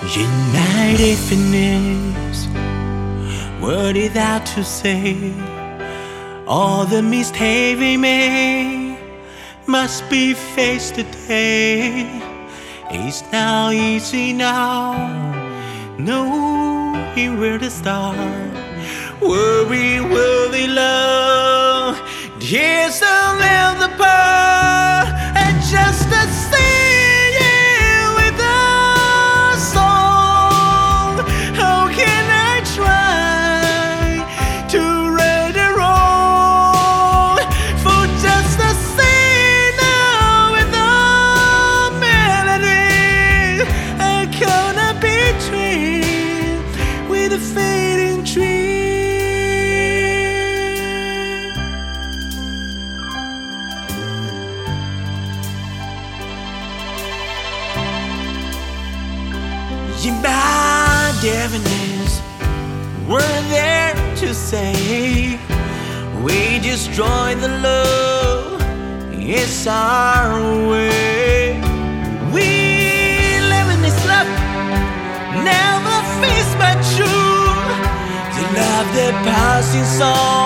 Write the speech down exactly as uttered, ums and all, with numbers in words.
United finish, what is that to say? All the mistakes we made must be faced today. It's now easy now, knowing where to start. Worry, worthy love, years don't live apart, and just the singing with a song. How can I try to right the wrong for just the singer with a melody? I cannot betray with a fading dream. In my definitions weren't there to say we destroy the love, it's our way. We live in this love, never face but true, to love the passing song.